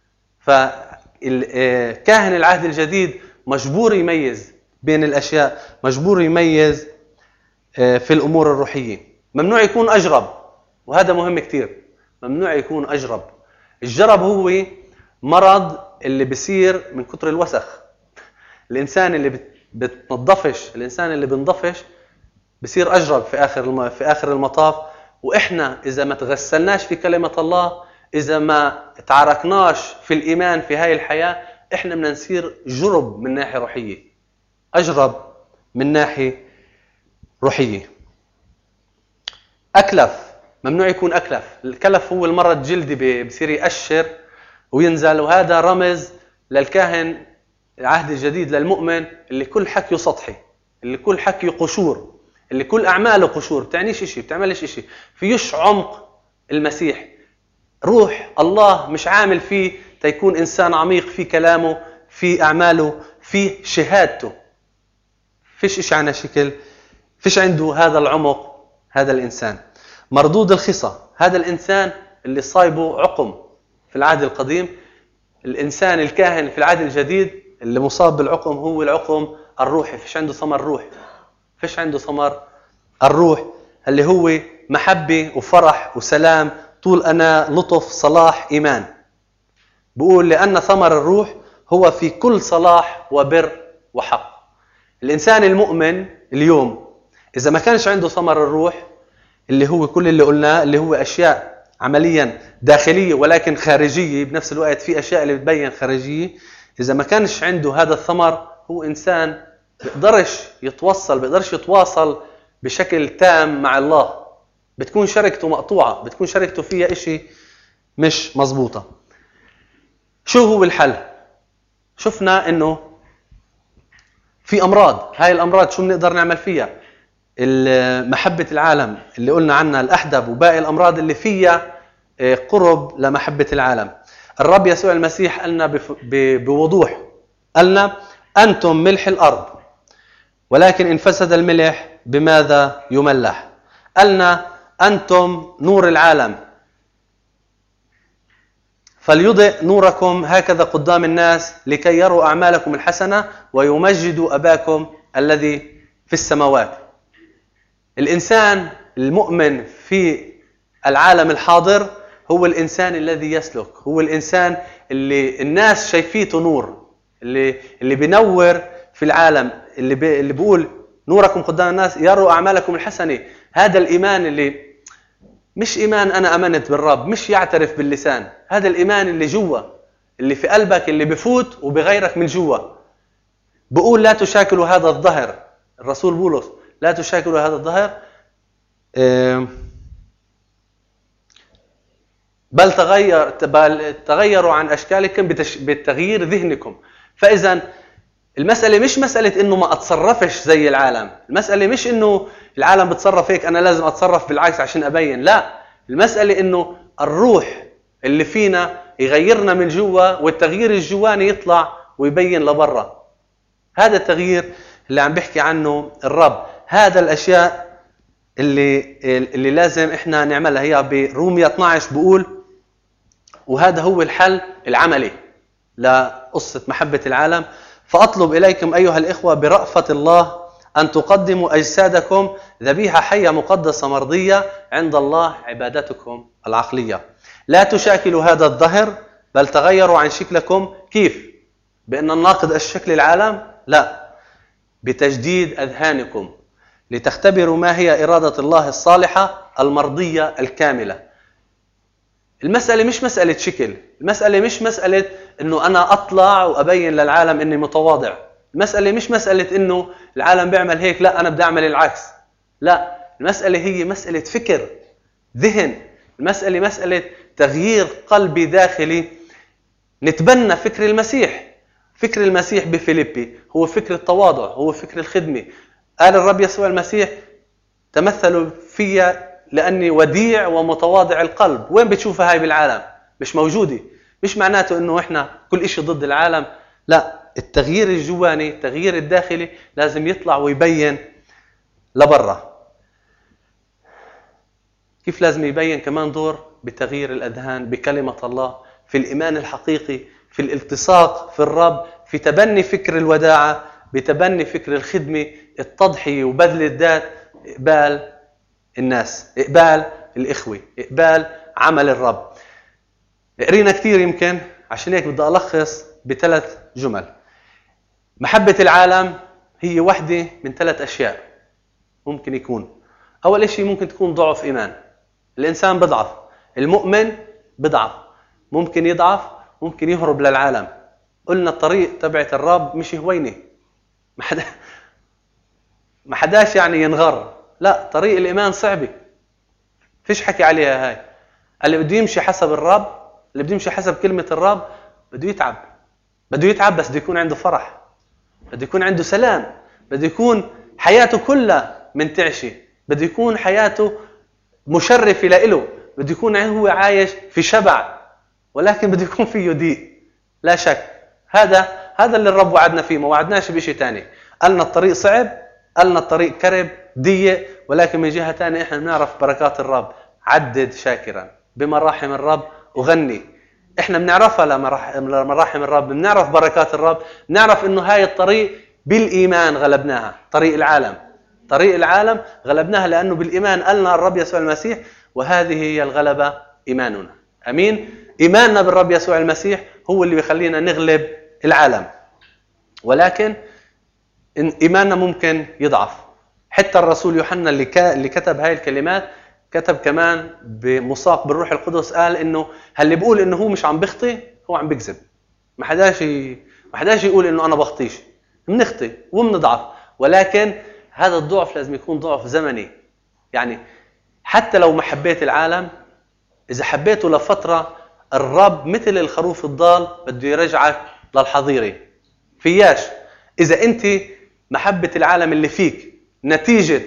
فالكاهن العهد الجديد مجبور يميز بين الأشياء، مجبور يميز في الأمور الروحية. ممنوع يكون أجرب، وهذا مهم كتير، ممنوع يكون أجرب. الجرب هو مرض اللي بيصير من كتر الوسخ. الإنسان اللي بتنظفش، الإنسان اللي بنظفش بيصير أجرب في آخر المطاف. وإحنا إذا ما تغسلناش في كلمة الله، إذا ما تعاركناش في الإيمان في هاي الحياة، إحنا بدنا نصير جرب من ناحية روحية، أجرب من ناحية روحية. أكلف، ممنوع يكون أكلف. الكلف هو المرض الجلدي، بصير يقشر وينزل، وهذا رمز للكاهن العهد الجديد، للمؤمن اللي كل حكيه سطحي، اللي كل حكيه قشور، اللي كل أعماله قشور، بتعنيش إشي، بتعملش إشي، فيش عمق المسيح. روح الله مش عامل فيه تيكون إنسان عميق في كلامه، في أعماله، في شهادته. فيش إشي عنا شكل، فيش عنده هذا العمق. هذا الإنسان مردود الخصى، هذا الإنسان اللي صايبه عقم في العهد القديم. الإنسان الكاهن في العهد الجديد اللي مصاب بالعقم هو العقم الروحي، فيش عنده ثمر روح، فيش عنده ثمر الروح اللي هو محبة وفرح وسلام، طول أنا، لطف، صلاح، إيمان. بقول لأن ثمر الروح هو في كل صلاح وبر وحق. الإنسان المؤمن اليوم إذا ما كانش عنده ثمر الروح اللي هو كل اللي قلناه، اللي هو أشياء عمليا داخلية ولكن خارجية بنفس الوقت، في أشياء اللي بتبين خارجية، إذا ما كانش عنده هذا الثمر هو إنسان بيقدرش يتواصل بشكل تام مع الله. بتكون شركته مقطوعة، بتكون شركته فيها إشي مش مظبوطة. شو هو الحل؟ شفنا إنه في أمراض، هاي الأمراض شو بنقدر نعمل فيها؟ محبة العالم اللي قلنا عنها، الأحدب وباقي الأمراض اللي فيها قرب لمحبة العالم. الرب يسوع المسيح قالنا بوضوح، قالنا أنتم ملح الأرض، ولكن إن فسد الملح بماذا يملح؟ قالنا أنتم نور العالم، فليضئ نوركم هكذا قدام الناس لكي يروا أعمالكم الحسنة ويمجدوا أباكم الذي في السماوات. الإنسان المؤمن في العالم الحاضر هو الإنسان الذي يسلك، هو الإنسان اللي الناس شايفيته نور، اللي بينور في العالم، اللي بيقول نوركم قدام الناس يروا أعمالكم الحسنة. هذا الإيمان اللي مش إيمان أنا أمنت بالرب، مش يعترف باللسان، هذا الإيمان اللي جوا، اللي في قلبك، اللي بفوت وبغيرك من جوا. بقول لا تشاكلوا هذا الظهر، الرسول بولس لا تشاكلوا هذا الظهر بل تغيروا عن أشكالكم بتغيير ذهنكم. فإذا المسألة مش مسألة إنه ما أتصرفش زي العالم، المسألة مش إنه العالم بتصرف هيك أنا لازم أتصرف بالعكس عشان أبين، لا، المسألة إنه الروح اللي فينا يغيرنا من جوا، والتغيير الجواني يطلع ويبين لبرا. هذا التغيير اللي عم بحكي عنه الرب، هذا الأشياء اللي لازم إحنا نعملها. هي برومية 12 بقول وهذا هو الحل العملي لقصة محبة العالم. فأطلب إليكم أيها الإخوة برأفة الله أن تقدموا أجسادكم ذبيحة حية مقدسة مرضية عند الله عبادتكم العقلية. لا تشاكلوا هذا الظهر بل تغيروا عن شكلكم. كيف؟ بأن الناقض الشكل العالم؟ لا، بتجديد أذهانكم لتختبروا ما هي إرادة الله الصالحة المرضية الكاملة. المسألة مش مسألة شكل، المسألة مش مسألة إنه أنا أطلع وأبين للعالم إني متواضع، المسألة مش مسألة إنه العالم بيعمل هيك لا أنا بدي أعمل العكس، لا، المسألة هي مسألة فكر، ذهن، المسألة مسألة تغيير قلبي داخلي. نتبنى فكر المسيح. فكر المسيح بفيليبي هو فكر التواضع، هو فكر الخدمة. قال الرب يسوع المسيح تمثلوا فيا لأني وديع ومتواضع القلب. وين بتشوفها هاي بالعالم؟ مش موجودة. مش معناته إنه إحنا كل إشي ضد العالم، لا، التغيير الجواني، التغيير الداخلي لازم يطلع ويبين لبرا. كيف لازم يبين؟ كمان دور بتغيير الأذهان بكلمة الله، في الإيمان الحقيقي، في الالتصاق في الرب، في تبني فكر الوداعة، بتبني فكر الخدمة، التضحية وبذل الذات، إقبال الناس، إقبال الإخوة، إقبال عمل الرب. قرينا كثير يمكن، عشان هيك بدي ألخص بثلاث جمل. محبة العالم هي واحدة من 3 أشياء ممكن يكون. أول شيء ممكن تكون ضعف إيمان، الإنسان بضعف، المؤمن بضعف، ممكن يضعف، ممكن يهرب للعالم. قلنا الطريق تبعت الرب مش هوينة، ما حداش يعني ينغر، لا، طريق الإيمان صعبة، فيش حكي عليها هاي. اللي بده يمشي حسب الرب، اللي بده يمشي حسب كلمة الرب بده يتعب، بده يتعب، بس بده يكون عنده فرح، بده يكون عنده سلام، بده يكون حياته كلها منتعشة، بده يكون حياته مشرفة لإله، بده يكون هو عايش في شبع، ولكن بده يكون فيه ضيق، لا شك. هذا اللي الرب وعدنا فيه، ما وعدناش بشيء تاني. قالنا الطريق صعب، قالنا الطريق كرب ضيق، ولكن من جهة تانية احنا بنعرف بركات الرب. عدد شاكرا بمراحم الرب وغني. احنا بنعرفها لمراحم الرب، بنعرف بركات الرب، بنعرف انه هاي الطريق بالايمان غلبناها. طريق العالم غلبناها لانه بالايمان قالنا الرب يسوع المسيح، وهذه هي الغلبة ايماننا. امين. إيماننا بالرب يسوع المسيح هو اللي بيخلينا نغلب العالم. ولكن إيماننا ممكن يضعف. حتى الرسول يوحنا اللي كتب هاي الكلمات كتب كمان بمساق بالروح القدس، قال إنه اللي بيقول إنه هو مش عم بخطي هو عم بكذب. ما حداش يقول إنه أنا بخطيش، بنخطي وبنضعف، ولكن هذا الضعف لازم يكون ضعف زمني. يعني حتى لو ما حبيت العالم، إذا حبيته لفترة، الرب مثل الخروف الضال بده يرجعك للحظيرة. فياش إذا أنت محبة العالم اللي فيك نتيجة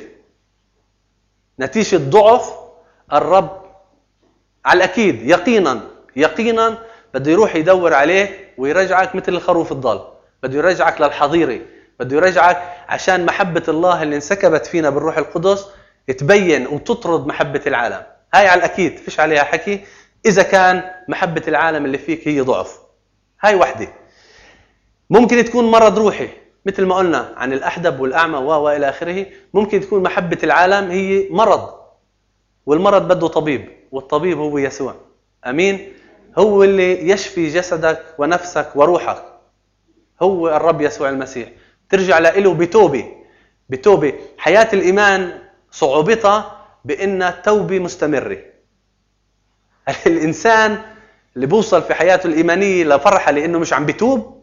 ضعف، الرب على الأكيد يقينا بده يروح يدور عليك ويرجعك مثل الخروف الضال، بده يرجعك للحظيرة، بده يرجعك عشان محبة الله اللي انسكبت فينا بالروح القدس تبين وتطرد محبة العالم. هاي على الأكيد فيش عليها حكي. إذا كان محبة العالم اللي فيك هي ضعف، هاي وحدة. ممكن تكون مرض روحي مثل ما قلنا عن الأحدب والأعمى وإلى آخره. ممكن تكون محبة العالم هي مرض، والمرض بده طبيب، والطبيب هو يسوع. أمين. هو اللي يشفي جسدك ونفسك وروحك، هو الرب يسوع المسيح. ترجع له بتوبة. حياة الإيمان صعوبتها بأن توبة مستمرة. الإنسان اللي بوصل في حياته الإيمانية لفرحة لأنه مش عم بيتوب،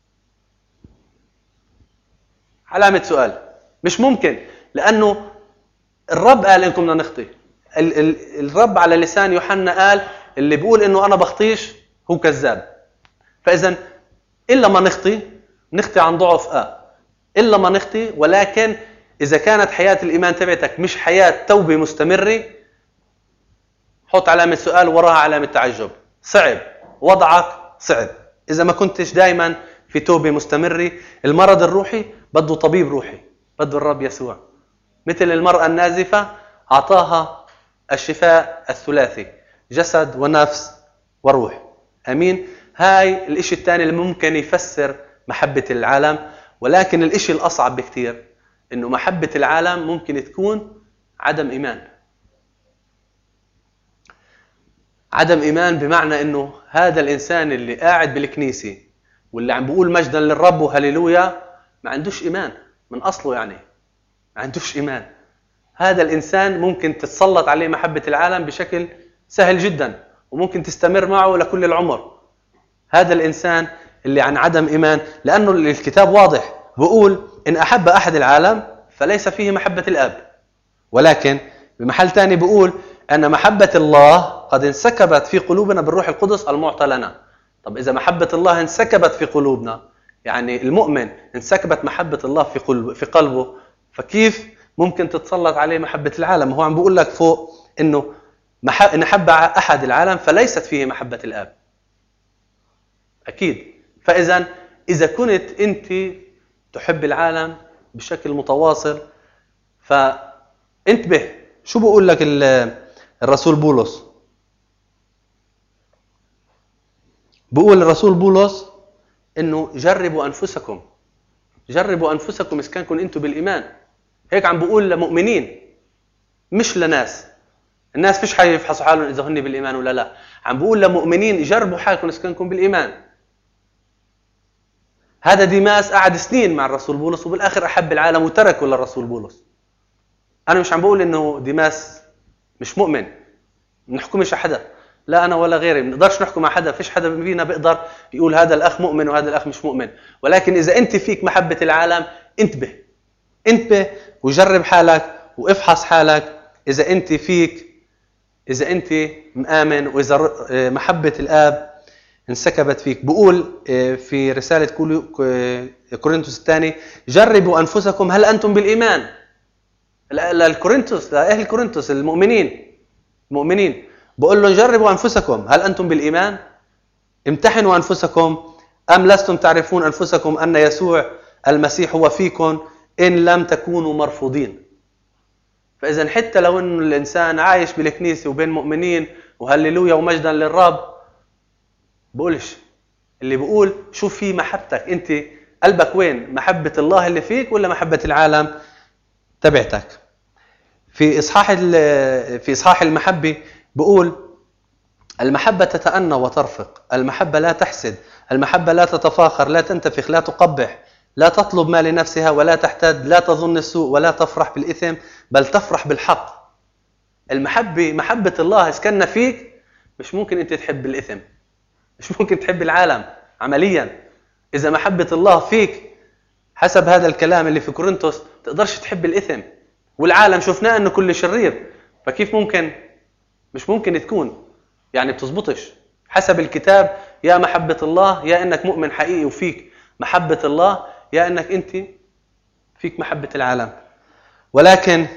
علامة سؤال. مش ممكن، لأنه الرب قال إنكم بدنا نخطي. الرب على لسان يوحنا قال اللي بيقول إنه أنا بخطيش هو كذاب. فإذا إلا ما نخطي عن ضعف إلا ما نخطي. ولكن إذا كانت حياة الإيمان تبعتك مش حياة توبة مستمرة، حط علامة سؤال وراها علامة تعجب. صعب، وضعك صعب إذا ما كنتش دايما في توبة مستمرة. المرض الروحي بده طبيب روحي، بده الرب يسوع. مثل المرأة النازفة أعطاها الشفاء الثلاثي، جسد ونفس وروح. أمين. هاي الاشي الثاني اللي ممكن يفسر محبة العالم. ولكن الاشي الأصعب بكتير إنه محبة العالم ممكن تكون عدم إيمان. عدم إيمان بمعنى إنه هذا الإنسان اللي قاعد بالكنيسة واللي عم بيقول مجدا للرب وهللويا ما عندوش إيمان من أصله. يعني ما عندوش إيمان. هذا الإنسان ممكن تتسلط عليه محبة العالم بشكل سهل جدا، وممكن تستمر معه لكل العمر. هذا الإنسان اللي عن عدم إيمان، لأنه الكتاب واضح بيقول إن أحب أحد العالم فليس فيه محبة الآب. ولكن بمحل تاني بيقول أن محبة الله قد انسكبت في قلوبنا بالروح القدس المعطى لنا. طب إذا محبة الله انسكبت في قلوبنا، يعني المؤمن انسكبت محبة الله في قلبه، فكيف ممكن تتسلط عليه محبة العالم؟ هو عم بيقول لك فوق إنه إن أحب أحد العالم فليست فيه محبة الآب. أكيد. فإذا كنت أنت تحب العالم بشكل متواصل، فانتبه شو بقول لك الرسول بولس. بقول الرسول بولس إنه جربوا أنفسكم إذا كانكم أنتم بالإيمان. هيك عم بقول لمؤمنين مش لناس. الناس فيش حاجة يفحصوا حالهم إذا هن بالإيمان ولا لا. عم بقول لمؤمنين جربوا حالكم إذا كانكم بالإيمان. هذا ديماس قعد سنين مع الرسول بولس وبالآخر أحب العالم وتركه للرسول بولس. أنا مش عم بقول إنه ديماس مش مؤمن، نحكمش على حدا، لا أنا ولا غيري بنقدرش نحكم على حدا. فيش حدا فينا بيقدر يقول هذا الأخ مؤمن وهذا الأخ مش مؤمن. ولكن إذا أنت فيك محبة العالم انتبه وجرب حالك وافحص حالك إذا أنت مآمن، وإذا محبة الآب انسكبت فيك. بقول في رسالة كورنثوس الثاني جربوا أنفسكم هل أنتم بالإيمان. للكورنثوس، لأهل كورنثوس المؤمنين بقول لهم جربوا أنفسكم هل أنتم بالإيمان. امتحنوا أنفسكم أم لستم تعرفون أنفسكم أن يسوع المسيح هو فيكم إن لم تكونوا مرفوضين. فإذا حتى لو أن الإنسان عايش بالكنيسة وبين مؤمنين وهللويا ومجدا للرب، بقولش اللي بقول شوف في محبتك أنت قلبك وين، محبة الله اللي فيك ولا محبة العالم تبعتك. في إصحاح المحبة بقول المحبة تتأنى وترفق، المحبة لا تحسد، المحبة لا تتفاخر، لا تنتفخ، لا تقبح، لا تطلب ما لنفسها ولا تحتد، لا تظن السوء ولا تفرح بالإثم بل تفرح بالحق. المحبة محبة الله اسكننا فيك، مش ممكن أنت تحب الإثم، مش ممكن تحب العالم عمليا. إذا محبة الله فيك حسب هذا الكلام اللي في كورنثوس تقدرش تحب الإثم، والعالم شفناه أنه كل شرير، فكيف ممكن؟ مش ممكن تكون يعني بتزبطش حسب الكتاب. يا محبة الله يا أنك مؤمن حقيقي وفيك محبة الله، يا أنك أنت فيك محبة العالم. ولكن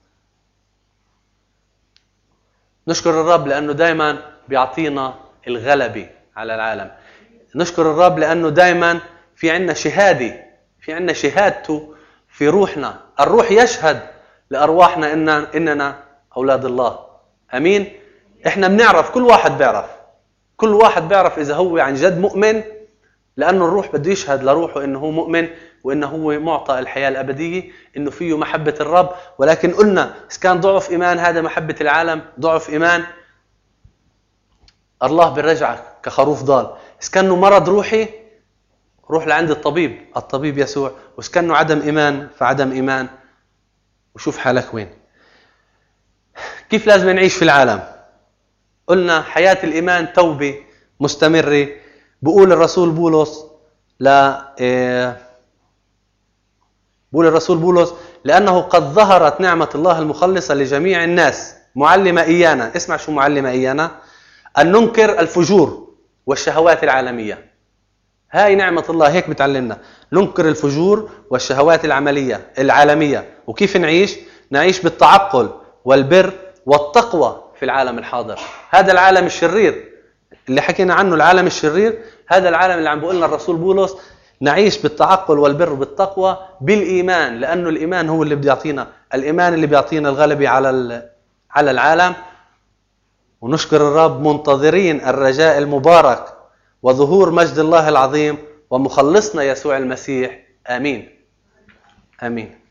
نشكر الرب لأنه دايما بيعطينا الغلبة على العالم. نشكر الرب لأنه دايما في عنا شهادة، في عنا شهادته في روحنا. الروح يشهد لأرواحنا إننا أولاد الله. أمين. إحنا بنعرف، كل واحد بيعرف إذا هو عن جد مؤمن، لأنه الروح بده يشهد لروحه إنه هو مؤمن وإنه هو معطى الحياة الأبدية، إنه فيه محبة الرب. ولكن قلنا إذا كان ضعف إيمان هذا محبة العالم، ضعف إيمان الله بيرجعك كخروف ضال. إذا كانه مرض روحي روح لعند الطبيب يسوع، وإذا كانه عدم إيمان فعدم إيمان، وشوف حالك وين. كيف لازم نعيش في العالم؟ قلنا حياة الإيمان توبة مستمرة. بقول الرسول بولس لأنه قد ظهرت نعمة الله المخلصة لجميع الناس معلمة إيانا. اسمع شو معلمة إيانا: أن ننكر الفجور والشهوات العالمية. هاي نعمة الله، هيك بتعلمنا ننكر الفجور والشهوات العالمية. وكيف نعيش بالتعقل والبر والتقوى في العالم الحاضر. هذا العالم الشرير اللي حكينا عنه، العالم الشرير، هذا العالم اللي عم بيقولنا الرسول بولس نعيش بالتعقل والبر والتقوى بالإيمان، لأنه الإيمان هو اللي بيعطينا الغلبة على العالم. ونشكر الرب منتظرين الرجاء المبارك وظهور مجد الله العظيم ومخلصنا يسوع المسيح. آمين.